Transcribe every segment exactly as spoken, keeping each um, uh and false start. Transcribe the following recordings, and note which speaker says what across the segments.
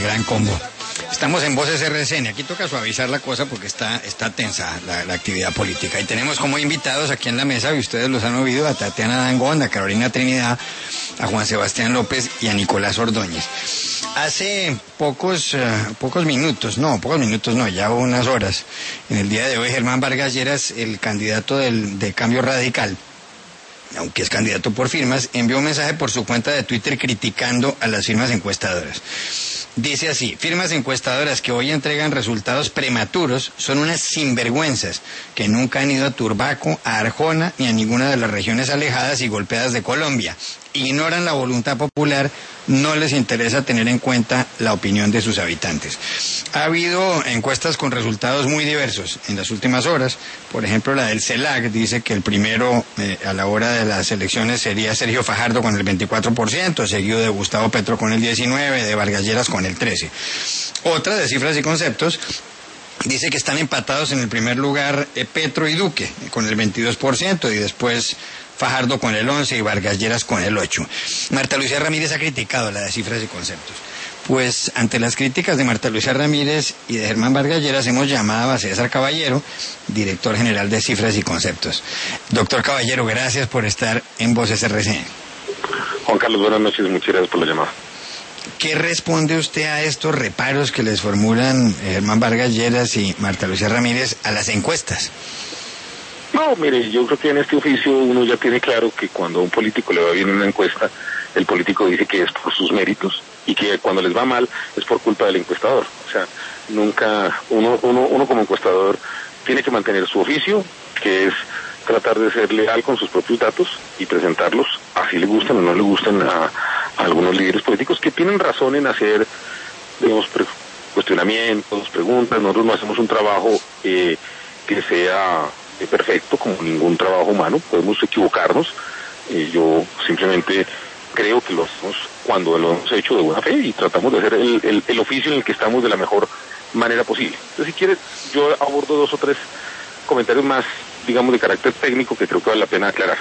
Speaker 1: Gran Combo. Estamos en Voces R C N, aquí toca suavizar la cosa porque está, está tensa la, la actividad política. Y tenemos como invitados aquí en la mesa, y ustedes los han oído, a Tatiana Dangond, a Carolina Trinidad, a Juan Sebastián López y a Nicolás Ordóñez. Hace pocos, uh, pocos minutos, no, pocos minutos no, ya unas horas, en el día de hoy, Germán Vargas Lleras, el candidato del, de Cambio Radical, aunque es candidato por firmas, envió un mensaje por su cuenta de Twitter criticando a las firmas encuestadoras. Dice así: firmas encuestadoras que hoy entregan resultados prematuros son unas sinvergüenzas que nunca han ido a Turbaco, a Arjona ni a ninguna de las regiones alejadas y golpeadas de Colombia. Ignoran la voluntad popular, no les interesa tener en cuenta la opinión de sus habitantes. Ha habido encuestas con resultados muy diversos en las últimas horas. Por ejemplo, la del CELAC dice que el primero eh, a la hora de las elecciones sería Sergio Fajardo con el veinticuatro por ciento, seguido de Gustavo Petro con el diecinueve por ciento, de Vargas Lleras con el trece por ciento. Otra de Cifras y Conceptos dice que están empatados en el primer lugar eh, Petro y Duque con el veintidós por ciento y después Fajardo con el once por ciento y Vargas Lleras con el ocho por ciento. Marta Lucía Ramírez ha criticado la de Cifras y Conceptos. Pues ante las críticas de Marta Lucía Ramírez y de Germán Vargas Lleras hemos llamado a César Caballero, director general de Cifras y Conceptos. Doctor Caballero, gracias por estar en Voces R C N.
Speaker 2: Juan Carlos, buenas noches, muchas gracias por la llamada.
Speaker 1: ¿Qué responde usted a estos reparos que les formulan Germán Vargas Lleras y Marta Lucía Ramírez a las encuestas?
Speaker 2: No, mire, yo creo que en este oficio uno ya tiene claro que cuando a un político le va bien en una encuesta, el político dice que es por sus méritos y que cuando les va mal es por culpa del encuestador. O sea, nunca, uno, uno, uno como encuestador tiene que mantener su oficio, que es tratar de ser leal con sus propios datos y presentarlos, así le gustan o no le gustan a, a algunos líderes políticos que tienen razón en hacer, digamos, pre- cuestionamientos, preguntas. Nosotros no hacemos un trabajo eh, que sea perfecto, como ningún trabajo humano, podemos equivocarnos. Eh, yo simplemente creo que lo hacemos cuando lo hemos hecho de buena fe y tratamos de hacer el, el, el oficio en el que estamos de la mejor manera posible. Entonces, si quieres, yo abordo dos o tres comentarios más, digamos, de carácter técnico que creo que vale la pena aclarar.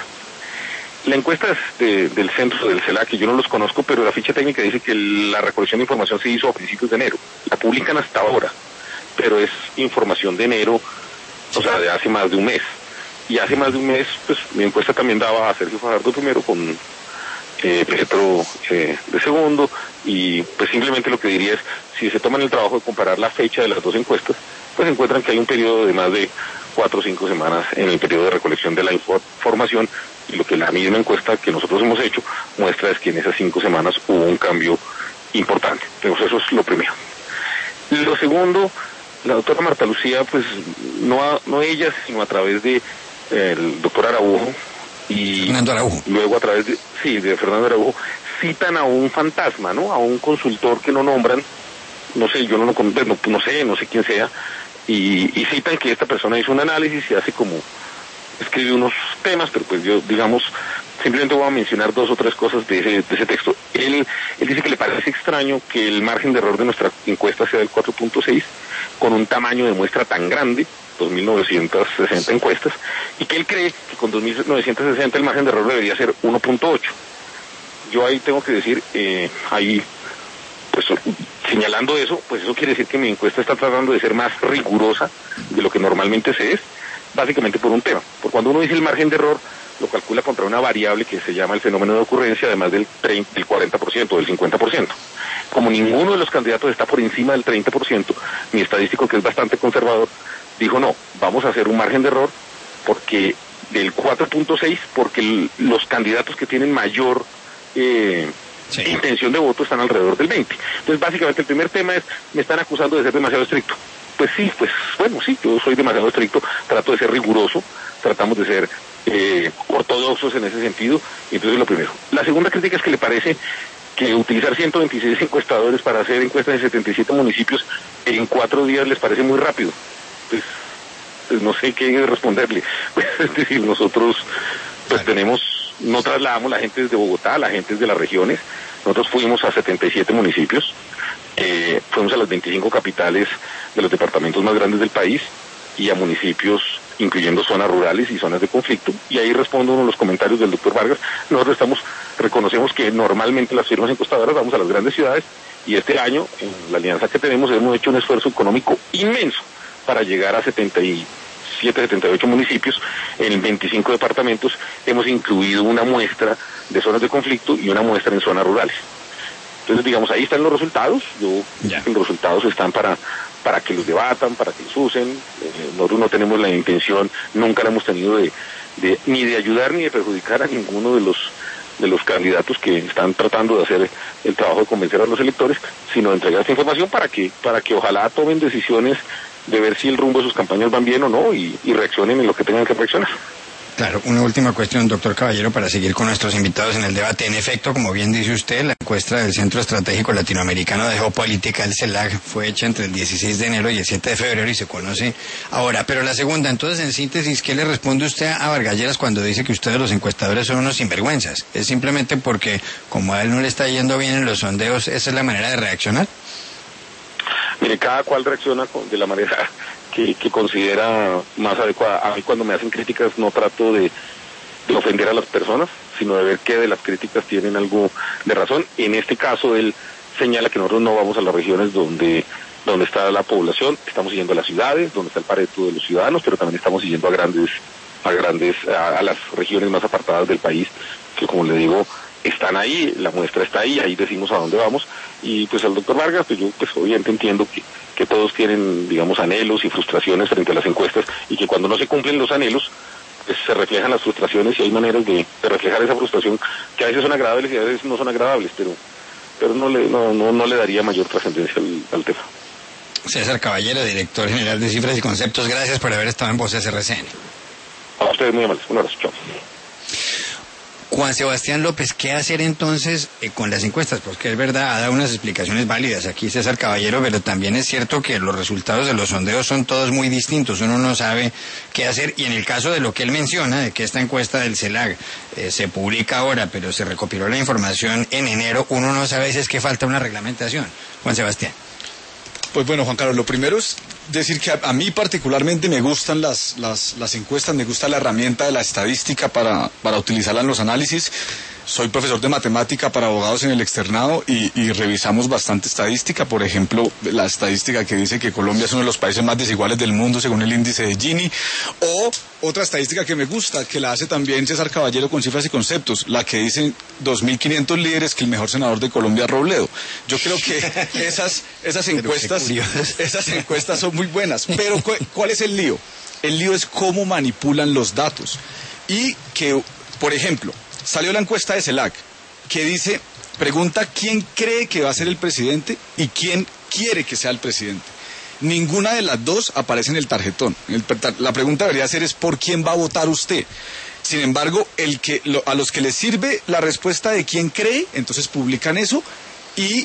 Speaker 2: La encuesta es de, del centro del CELAC, que yo no los conozco, pero la ficha técnica dice que la recolección de información se hizo a principios de enero. La publican hasta ahora, pero es información de enero, o sea, de hace más de un mes. Y hace más de un mes, pues, mi encuesta también daba a Sergio Fajardo primero con eh, Petro eh, de segundo, y pues simplemente lo que diría es, si se toman el trabajo de comparar la fecha de las dos encuestas, pues encuentran que hay un periodo de más de cuatro o cinco semanas en el periodo de recolección de la información, y lo que la misma encuesta que nosotros hemos hecho muestra es que en esas cinco semanas hubo un cambio importante. Entonces eso es lo primero. Lo segundo, la doctora Marta Lucía, pues no, a, no ella, sino a través de eh, el doctor Araujo y
Speaker 1: Fernando Araujo.
Speaker 2: Luego a través de, sí, de Fernando Araujo, citan a un fantasma, ¿no? A un consultor que no nombran, no sé, yo no lo no, no sé, no sé quién sea, y, y citan que esta persona hizo un análisis y hace como, escribe unos temas, pero pues yo, digamos, simplemente voy a mencionar dos o tres cosas de ese, de ese texto. Él, él dice que le parece extraño que el margen de error de nuestra encuesta sea del cuatro punto seis, con un tamaño de muestra tan grande, dos mil novecientas sesenta encuestas, y que él cree que con dos mil novecientas sesenta el margen de error debería ser uno punto ocho. Yo ahí tengo que decir, eh, ahí, pues señalando eso, pues eso quiere decir que mi encuesta está tratando de ser más rigurosa de lo que normalmente se es, básicamente por un tema. Por cuando uno dice el margen de error, lo calcula contra una variable que se llama el fenómeno de ocurrencia, además del treinta, del cuarenta por ciento o del cincuenta por ciento. Como ninguno de los candidatos está por encima del treinta por ciento, mi estadístico, que es bastante conservador, dijo no, vamos a hacer un margen de error porque del cuatro punto seis, porque el, los candidatos que tienen mayor eh, sí. intención de voto están alrededor del veinte. Entonces básicamente el primer tema es, me están acusando de ser demasiado estricto. Pues sí, pues bueno, sí, yo soy demasiado estricto, trato de ser riguroso, tratamos de ser eh, ortodoxos en ese sentido, y entonces lo primero. La segunda crítica es que le parece que utilizar ciento veintiséis encuestadores para hacer encuestas en setenta y siete municipios en cuatro días les parece muy rápido. Pues, pues no sé qué responderle. Pues, es decir, nosotros pues tenemos, no trasladamos la gente desde Bogotá, la gente desde las regiones, nosotros fuimos a setenta y siete municipios, eh, fuimos a las veinticinco capitales de los departamentos más grandes del país y a municipios incluyendo zonas rurales y zonas de conflicto, y ahí respondo uno de los comentarios del doctor Vargas. Nosotros estamos, reconocemos que normalmente las firmas encuestadoras vamos a las grandes ciudades Y este año, en la alianza que tenemos, hemos hecho un esfuerzo económico inmenso para llegar a setenta y siete, setenta y ocho municipios, en veinticinco departamentos. Hemos incluido una muestra de zonas de conflicto y una muestra en zonas rurales. Entonces, digamos, ahí están los resultados. Yo yeah. Los resultados están para para que los debatan, para que los usen. Eh, nosotros no tenemos la intención, nunca la hemos tenido de, de ni de ayudar ni de perjudicar a ninguno de los de los candidatos que están tratando de hacer el trabajo de convencer a los electores, sino de entregar esta información para que para que ojalá tomen decisiones de ver si el rumbo de sus campañas van bien o no y, y reaccionen en lo que tengan que reaccionar.
Speaker 1: Claro, una última cuestión, doctor Caballero, para seguir con nuestros invitados en el debate. En efecto, como bien dice usted, la encuesta del Centro Estratégico Latinoamericano de Geopolítica, el CELAC, fue hecha entre el dieciséis de enero y el siete de febrero y se conoce ahora. Pero la segunda, entonces, en síntesis, ¿qué le responde usted a Vargas Lleras cuando dice que ustedes los encuestadores son unos sinvergüenzas? ¿Es simplemente porque, como a él no le está yendo bien en los sondeos, esa es la manera de reaccionar?
Speaker 2: Mire, cada cual reacciona de la manera que, que considera más adecuada. A mí cuando me hacen críticas no trato de, de ofender a las personas, sino de ver qué de las críticas tienen algo de razón. En este caso, él señala que nosotros no vamos a las regiones donde donde está la población, estamos yendo a las ciudades, donde está el pareto de los ciudadanos, pero también estamos yendo a grandes, a grandes, a, a las regiones más apartadas del país, que como le digo, están ahí, la muestra está ahí, ahí decimos a dónde vamos. Y pues al doctor Vargas, pues yo pues obviamente entiendo que, que todos tienen, digamos, anhelos y frustraciones frente a las encuestas, y que cuando no se cumplen los anhelos, pues se reflejan las frustraciones, y hay maneras de, de reflejar esa frustración, que a veces son agradables y a veces no son agradables, pero pero no le, no, no, no le daría mayor trascendencia al, al tema.
Speaker 1: César Caballero, director general de Cifras y Conceptos, gracias por haber estado en Voces R C N.
Speaker 2: A ustedes muy amables, un abrazo, chao.
Speaker 1: Juan Sebastián López, ¿qué hacer entonces eh, con las encuestas? Porque es verdad, ha dado unas explicaciones válidas aquí César Caballero, pero también es cierto que los resultados de los sondeos son todos muy distintos, uno no sabe qué hacer, y en el caso de lo que él menciona, de que esta encuesta del CELAC eh, se publica ahora, pero se recopiló la información en enero, uno no sabe si es que falta una reglamentación. Juan Sebastián.
Speaker 3: Pues bueno, Juan Carlos, lo primero es decir que a, a mí particularmente me gustan las, las, las encuestas, me gusta la herramienta de la estadística para, para utilizarla en los análisis. Soy profesor de matemática para abogados en el externado y, y revisamos bastante estadística. Por ejemplo, la estadística que dice que Colombia es uno de los países más desiguales del mundo según el índice de Gini. O otra estadística que me gusta, que la hace también César Caballero con Cifras y Conceptos, la que dice dos mil quinientos líderes que el mejor senador de Colombia es Robledo. Yo creo que esas, esas encuestas, esas encuestas son muy buenas. Pero ¿cuál es el lío? El lío es cómo manipulan los datos. Y que, por ejemplo, salió la encuesta de CELAC que dice, pregunta quién cree que va a ser el presidente y quién quiere que sea el presidente. Ninguna de las dos aparece en el tarjetón. El, la pregunta debería ser es ¿por quién va a votar usted? Sin embargo, el que, lo, a los que les sirve la respuesta de quién cree, entonces publican eso y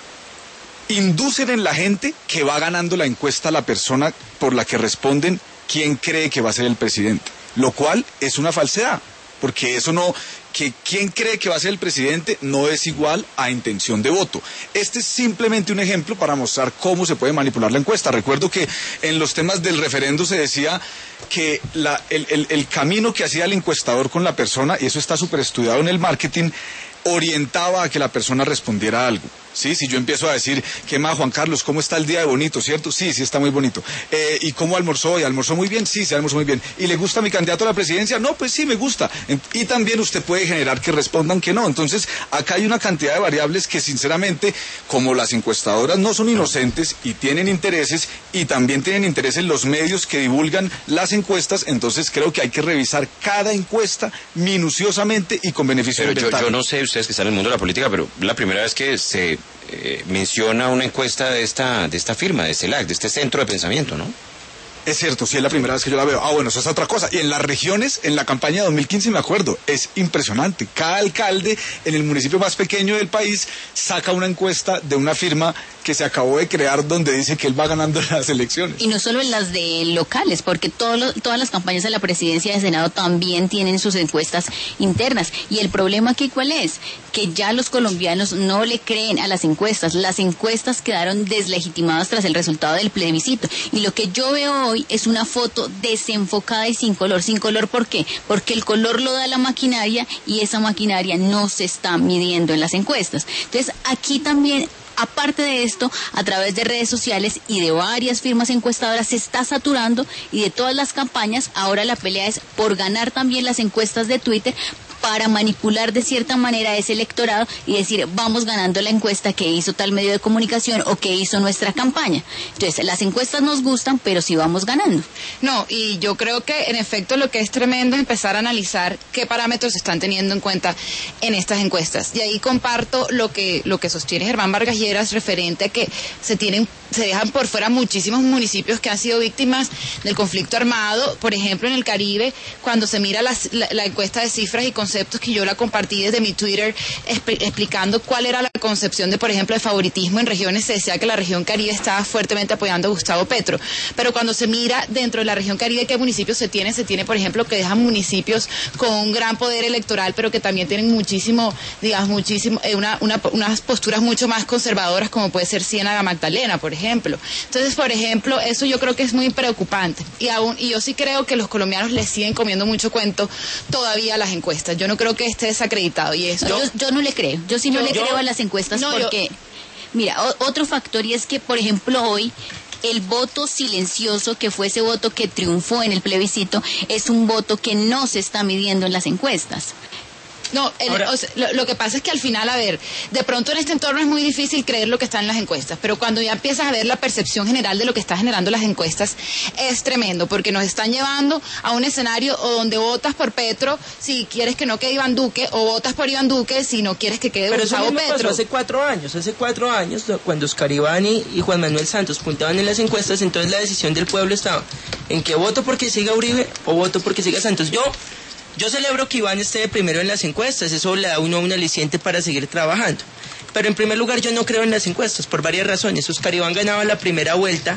Speaker 3: inducen en la gente que va ganando la encuesta la persona por la que responden quién cree que va a ser el presidente. Lo cual es una falsedad. Porque eso no, que quien cree que va a ser el presidente no es igual a intención de voto. Este es simplemente un ejemplo para mostrar cómo se puede manipular la encuesta. Recuerdo que en los temas del referendo se decía que la, el, el, el camino que hacía el encuestador con la persona, y eso está súper estudiado en el marketing, orientaba a que la persona respondiera algo. Sí, si yo empiezo a decir, ¿qué más, Juan Carlos? ¿Cómo está el día de bonito, cierto? Sí, sí está muy bonito. Eh, ¿Y cómo almorzó? ¿Y almorzó muy bien? Sí, se almorzó muy bien. ¿Y le gusta mi candidato a la presidencia? No, pues sí, me gusta. Y también usted puede generar que respondan que no. Entonces, acá hay una cantidad de variables que, sinceramente, como las encuestadoras no son inocentes y tienen intereses, y también tienen intereses los medios que divulgan las encuestas, entonces creo que hay que revisar cada encuesta minuciosamente y con beneficio
Speaker 4: pero
Speaker 3: de
Speaker 4: yo, yo no sé, ustedes que están en el mundo de la política, pero la primera vez que se eh, menciona una encuesta de esta de esta firma, de CELAC, de este centro de pensamiento, ¿no?
Speaker 3: Es cierto, sí es la primera vez que yo la veo. Ah, bueno, eso es otra cosa. Y en las regiones, en la campaña de dos mil quince me acuerdo, es impresionante. Cada alcalde en el municipio más pequeño del país saca una encuesta de una firma que se acabó de crear donde dice que él va ganando las elecciones.
Speaker 5: Y no solo en las de locales, porque todo lo, todas las campañas de la presidencia y del Senado también tienen sus encuestas internas. Y el problema aquí, ¿cuál es? Que ya los colombianos no le creen a las encuestas. Las encuestas quedaron deslegitimadas tras el resultado del plebiscito. Y lo que yo veo hoy es una foto desenfocada y sin color. ¿Sin color por qué? Porque el color lo da la maquinaria y esa maquinaria no se está midiendo en las encuestas. Entonces, aquí también Aparte de esto, a través de redes sociales y de varias firmas encuestadoras se está saturando, y de todas las campañas ahora la pelea es por ganar también las encuestas de Twitter, para manipular de cierta manera ese electorado y decir, vamos ganando la encuesta que hizo tal medio de comunicación o que hizo nuestra campaña. Entonces, las encuestas nos gustan, pero sí vamos ganando.
Speaker 6: No, y yo creo que en efecto lo que es tremendo es empezar a analizar qué parámetros se están teniendo en cuenta en estas encuestas. Y ahí comparto lo que lo que sostiene Germán Vargas Lleras referente a que se tienen se dejan por fuera muchísimos municipios que han sido víctimas del conflicto armado. Por ejemplo, en el Caribe, cuando se mira las, la, la encuesta de cifras y conceptos, que yo la compartí desde mi Twitter esp- explicando cuál era la concepción de, por ejemplo, de favoritismo en regiones, se decía que la región Caribe estaba fuertemente apoyando a Gustavo Petro. Pero cuando se mira dentro de la región Caribe qué municipios se tiene, se tiene, por ejemplo, que dejan municipios con un gran poder electoral, pero que también tienen muchísimo, digamos, muchísimo, eh, una, una, unas posturas mucho más conservadoras, como puede ser Ciénaga Magdalena, por ejemplo. ejemplo. Entonces, por ejemplo, eso yo creo que es muy preocupante. Y aún y yo sí creo que los colombianos le siguen comiendo mucho cuento todavía a las encuestas. Yo no creo que esté desacreditado. Y eso,
Speaker 5: yo, yo no le creo. Yo sí no
Speaker 6: yo,
Speaker 5: le
Speaker 6: yo,
Speaker 5: creo a las encuestas
Speaker 6: no,
Speaker 5: porque,
Speaker 6: yo,
Speaker 5: mira, o, otro factor, y es que, por ejemplo, hoy el voto silencioso, que fue ese voto que triunfó en el plebiscito, es un voto que no se está midiendo en las encuestas.
Speaker 6: No, el, Ahora, o sea, lo, lo que pasa es que al final, a ver, de pronto en este entorno es muy difícil creer lo que está en las encuestas, pero cuando ya empiezas a ver la percepción general de lo que está generando las encuestas, es tremendo, porque nos están llevando a un escenario donde votas por Petro si quieres que no quede Iván Duque, o votas por Iván Duque si no quieres que quede
Speaker 7: pero
Speaker 6: Gustavo
Speaker 7: eso
Speaker 6: Petro.
Speaker 7: Pasó hace cuatro años, hace cuatro años, cuando Oscar Iván y, y Juan Manuel Santos puntaban en las encuestas, entonces la decisión del pueblo estaba en que voto porque siga Uribe o voto porque siga Santos. Yo Yo celebro que Iván esté primero en las encuestas, eso le da a uno un aliciente para seguir trabajando. Pero en primer lugar yo no creo en las encuestas, por varias razones. Oscar Iván ganaba la primera vuelta,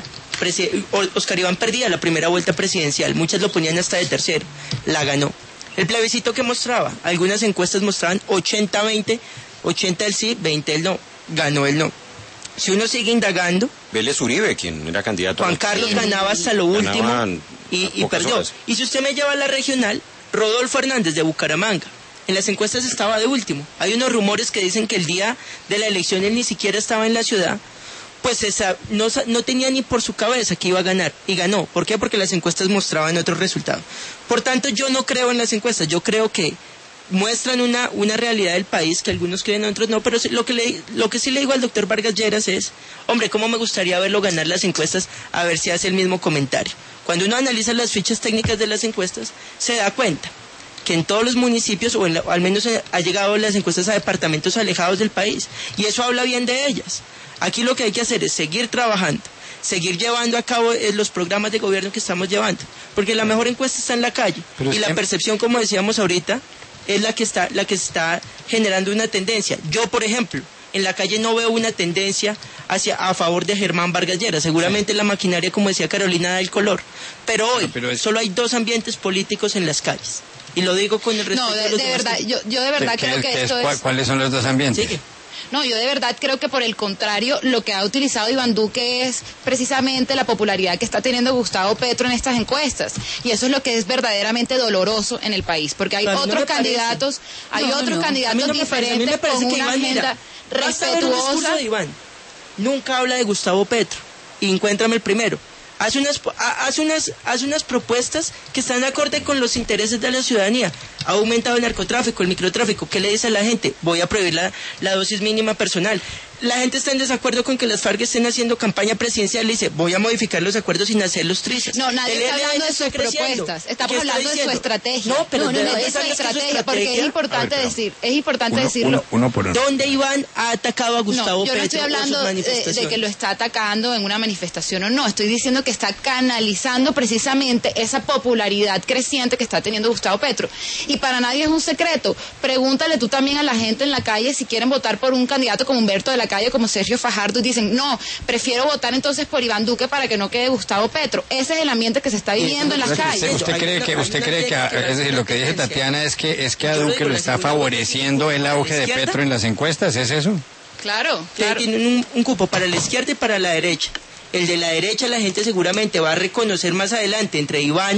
Speaker 7: Oscar Iván perdía la primera vuelta presidencial, muchas lo ponían hasta de tercero, la ganó. El plebiscito que mostraba, algunas encuestas mostraban ochenta veinte, ochenta el sí, veinte el no, ganó el no. Si uno sigue indagando...
Speaker 4: Vélez Uribe, quien era candidato...
Speaker 7: Juan Carlos sí. ganaba hasta lo último y, y perdió. Horas. Y si usted me lleva a la regional... Rodolfo Hernández de Bucaramanga, en las encuestas estaba de último. Hay unos rumores que dicen que el día de la elección él ni siquiera estaba en la ciudad, pues esa, no, no tenía ni por su cabeza que iba a ganar, y ganó. ¿Por qué? Porque las encuestas mostraban otro resultado. Por tanto, yo no creo en las encuestas, yo creo que muestran una, una realidad del país que algunos creen, otros no, pero lo que, le, lo que sí le digo al doctor Vargas Lleras es, hombre, cómo me gustaría verlo ganar las encuestas, a ver si hace el mismo comentario. Cuando uno analiza las fichas técnicas de las encuestas, se da cuenta que en todos los municipios, o, en la, o al menos ha llegado las encuestas a departamentos alejados del país, y eso habla bien de ellas. Aquí lo que hay que hacer es seguir trabajando, seguir llevando a cabo los programas de gobierno que estamos llevando, porque la mejor encuesta está en la calle, pero y la que... percepción, como decíamos ahorita, es la que está, la que está generando una tendencia. Yo, por ejemplo, en la calle no veo una tendencia hacia a favor de Germán Vargas Lleras. Seguramente sí. La maquinaria, como decía Carolina, da el color. Pero hoy no, pero es... solo hay dos ambientes políticos en las calles. Y lo digo con el respeto
Speaker 6: no, de,
Speaker 7: de los
Speaker 6: de
Speaker 7: demás.
Speaker 6: verdad, yo, yo de verdad creo que esto es...
Speaker 1: ¿Cuáles son los dos ambientes?
Speaker 6: Sí. No, yo de verdad creo que por el contrario, lo que ha utilizado Iván Duque es precisamente la popularidad que está teniendo Gustavo Petro en estas encuestas. Y eso es lo que es verdaderamente doloroso en el país, porque hay claro, otros no candidatos, hay no, otros no. candidatos no diferentes con una Iván, agenda mira, respetuosa.
Speaker 7: De Iván. Nunca habla de Gustavo Petro, y encuéntrame el primero. Hace unas, hace, unas, hace unas propuestas que están acorde con los intereses de la ciudadanía. Ha aumentado el narcotráfico, el microtráfico. ¿Qué le dice a la gente? Voy a prohibir la, la dosis mínima personal. La gente está en desacuerdo con que las FARC estén haciendo campaña presidencial. Le dice, voy a modificar los acuerdos sin hacerlos tristes.
Speaker 6: No, nadie está hablando de sus propuestas. Estamos hablando de su estrategia. No, pero no, no, no, de su estrategia, porque es importante ver, decir, es importante uno, decirlo.
Speaker 1: Uno, uno por uno.
Speaker 7: ¿Dónde Iván ha atacado a Gustavo
Speaker 6: no, yo no
Speaker 7: Petro?
Speaker 6: Yo no estoy hablando de, de que lo está atacando en una manifestación o no. Estoy diciendo que está canalizando precisamente esa popularidad creciente que está teniendo Gustavo Petro. Y para nadie es un secreto. Pregúntale tú también a la gente en la calle si quieren votar por un candidato como Humberto de la Calle, como Sergio Fajardo, y dicen, no, prefiero votar entonces por Iván Duque para que no quede Gustavo Petro. Ese es el ambiente que se está viviendo en las calles.
Speaker 1: ¿Usted cree que, usted cree que, es decir, lo que dice Tatiana es que, es que a Duque lo está favoreciendo el auge de Petro en las encuestas? ¿Es eso?
Speaker 6: Claro, claro.
Speaker 7: Tienen un, un cupo para la izquierda y para la derecha. El de la derecha la gente seguramente va a reconocer más adelante entre Iván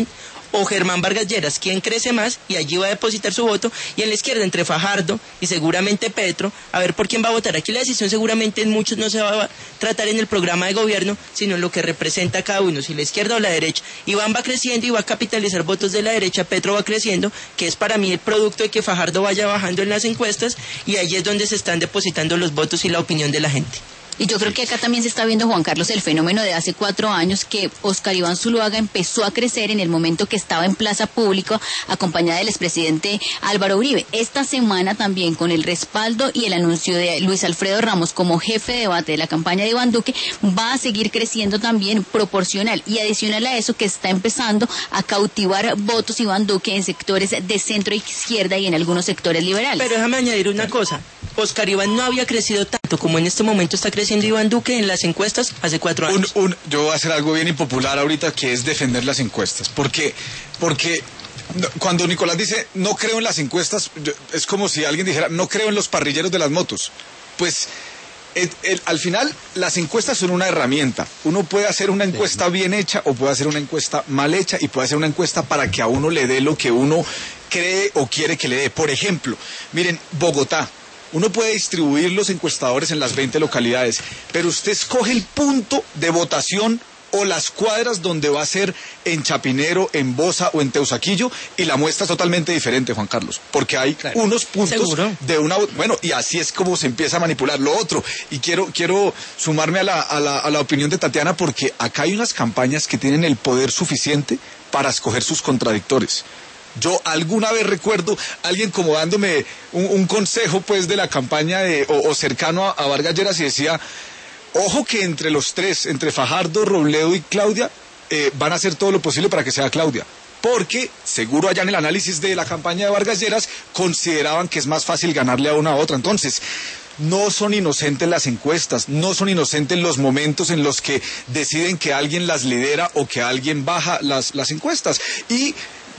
Speaker 7: o Germán Vargas Lleras, quién crece más, y allí va a depositar su voto, y en la izquierda entre Fajardo y seguramente Petro, a ver por quién va a votar. Aquí la decisión seguramente en muchos no se va a tratar en el programa de gobierno, sino en lo que representa cada uno, si la izquierda o la derecha. Iván va creciendo y va a capitalizar votos de la derecha, Petro va creciendo, que es para mí el producto de que Fajardo vaya bajando en las encuestas, y ahí es donde se están depositando los votos y la opinión de la gente.
Speaker 5: Y yo creo que acá también se está viendo, Juan Carlos, el fenómeno de hace cuatro años que Óscar Iván Zuluaga empezó a crecer en el momento que estaba en plaza pública acompañada del expresidente Álvaro Uribe. Esta semana también, con el respaldo y el anuncio de Luis Alfredo Ramos como jefe de debate de la campaña de Iván Duque, va a seguir creciendo también proporcional. Y adicional a eso, que está empezando a cautivar votos Iván Duque en sectores de centro izquierda y en algunos sectores liberales.
Speaker 7: Pero déjame añadir una cosa. Óscar Iván no había crecido tanto como en este momento está creciendo Iván Duque en las encuestas hace cuatro años.
Speaker 3: Un, un, yo voy a hacer algo bien impopular ahorita, que es defender las encuestas. Porque, porque cuando Nicolás dice no creo en las encuestas, yo, es como si alguien dijera no creo en los parrilleros de las motos. Pues el, el, al final las encuestas son una herramienta. Uno puede hacer una encuesta bien hecha o puede hacer una encuesta mal hecha, y puede hacer una encuesta para que a uno le dé lo que uno cree o quiere que le dé. Por ejemplo, miren, Bogotá. Uno puede distribuir los encuestadores en las veinte localidades, pero usted escoge el punto de votación o las cuadras donde va a ser en Chapinero, en Bosa o en Teusaquillo, y la muestra es totalmente diferente, Juan Carlos, porque hay claro. unos puntos ¿Seguro? de una... Bueno, y así es como se empieza a manipular. Lo otro, y quiero, quiero sumarme a la, a, la, a la opinión de Tatiana, porque acá hay unas campañas que tienen el poder suficiente para escoger sus contradictores. Yo alguna vez recuerdo a alguien como dándome un, un consejo pues de la campaña de, o, o cercano a, a Vargas Lleras, y decía, ojo que entre los tres, entre Fajardo, Robledo y Claudia, eh, van a hacer todo lo posible para que sea Claudia. Porque, seguro allá en el análisis de la campaña de Vargas Lleras, consideraban que es más fácil ganarle a una a otra. Entonces, no son inocentes las encuestas, no son inocentes los momentos en los que deciden que alguien las lidera o que alguien baja las, las encuestas. Y...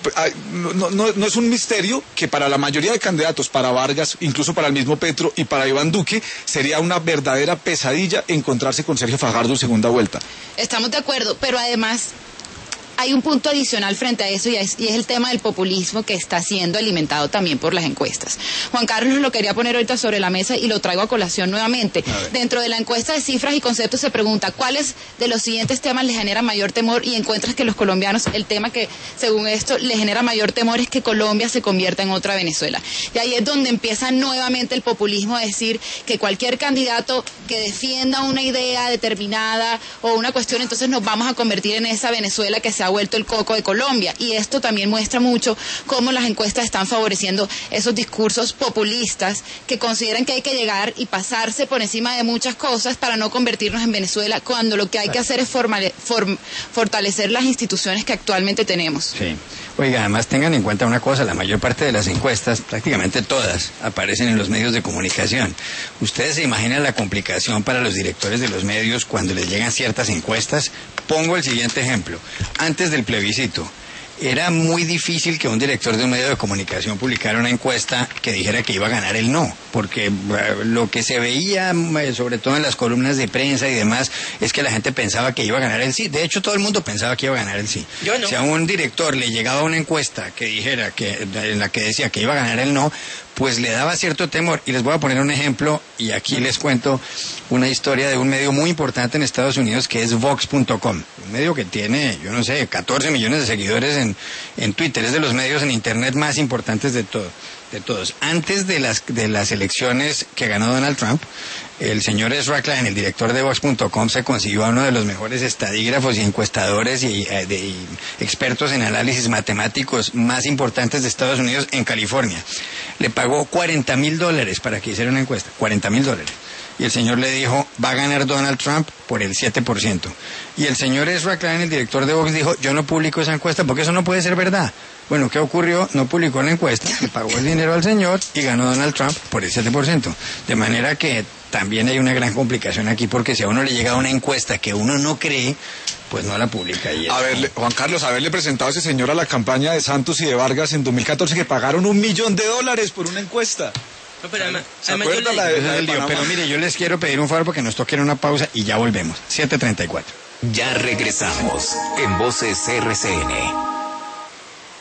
Speaker 3: No, no, no es un misterio que para la mayoría de candidatos, para Vargas, incluso para el mismo Petro y para Iván Duque, sería una verdadera pesadilla encontrarse con Sergio Fajardo en segunda vuelta.
Speaker 6: Estamos de acuerdo, pero además hay un punto adicional frente a eso, y es, y es el tema del populismo que está siendo alimentado también por las encuestas. Juan Carlos lo quería poner ahorita sobre la mesa y lo traigo a colación nuevamente. Dentro de la encuesta de cifras y conceptos se pregunta cuáles de los siguientes temas les genera mayor temor, y encuentras que los colombianos, el tema que según esto les genera mayor temor es que Colombia se convierta en otra Venezuela. Y ahí es donde empieza nuevamente el populismo a decir que cualquier candidato que defienda una idea determinada o una cuestión, entonces nos vamos a convertir en esa Venezuela que se ha vuelto el coco de Colombia. Y esto también muestra mucho cómo las encuestas están favoreciendo esos discursos populistas que consideran que hay que llegar y pasarse por encima de muchas cosas para no convertirnos en Venezuela, cuando lo que hay que hacer es formale, form, fortalecer las instituciones que actualmente tenemos.
Speaker 1: Sí. Oiga, además tengan en cuenta una cosa, la mayor parte de las encuestas, prácticamente todas, aparecen en los medios de comunicación. Ustedes se imaginan la complicación para los directores de los medios cuando les llegan ciertas encuestas. Pongo el siguiente ejemplo. Antes del plebiscito, era muy difícil que un director de un medio de comunicación publicara una encuesta que dijera que iba a ganar el no, porque uh, lo que se veía, uh, sobre todo en las columnas de prensa y demás, es que la gente pensaba que iba a ganar el sí. De hecho, todo el mundo pensaba que iba a ganar el sí.
Speaker 7: Yo no.
Speaker 1: Si a un director le llegaba una encuesta que dijera que, en la que decía que iba a ganar el no, pues le daba cierto temor. Y les voy a poner un ejemplo, y aquí les cuento una historia de un medio muy importante en Estados Unidos, que es Vox punto com, un medio que tiene, yo no sé, catorce millones de seguidores en, en Twitter, es de los medios en Internet más importantes de todo, de todos. Antes de las, de las elecciones que ganó Donald Trump, el señor Ezra Klein, el director de Vox punto com, se consiguió a uno de los mejores estadígrafos y encuestadores y, eh, de, y expertos en análisis matemáticos más importantes de Estados Unidos en California. Le pagó cuarenta mil dólares para que hiciera una encuesta, cuarenta mil dólares. Y el señor le dijo, va a ganar Donald Trump por el siete por ciento. Y el señor Ezra Klein, el director de Vox, dijo, yo no publico esa encuesta porque eso no puede ser verdad. Bueno, ¿qué ocurrió? No publicó la encuesta, le pagó el dinero al señor y ganó Donald Trump por el siete por ciento. De manera que también hay una gran complicación aquí, porque si a uno le llega una encuesta que uno no cree, pues no la publica. Y
Speaker 3: a ver, Juan Carlos, haberle presentado a ese señor a la campaña de Santos y de Vargas en dos mil catorce, que pagaron un millón de dólares por una encuesta.
Speaker 7: No, pero además,
Speaker 3: ¿Se
Speaker 7: además
Speaker 3: acuerda
Speaker 7: yo
Speaker 3: la de,
Speaker 7: le...
Speaker 3: la de
Speaker 1: lío, pero mire, yo les quiero pedir un favor porque nos toquen una pausa y ya volvemos. siete treinta y cuatro.
Speaker 8: Ya regresamos en Voces R C N.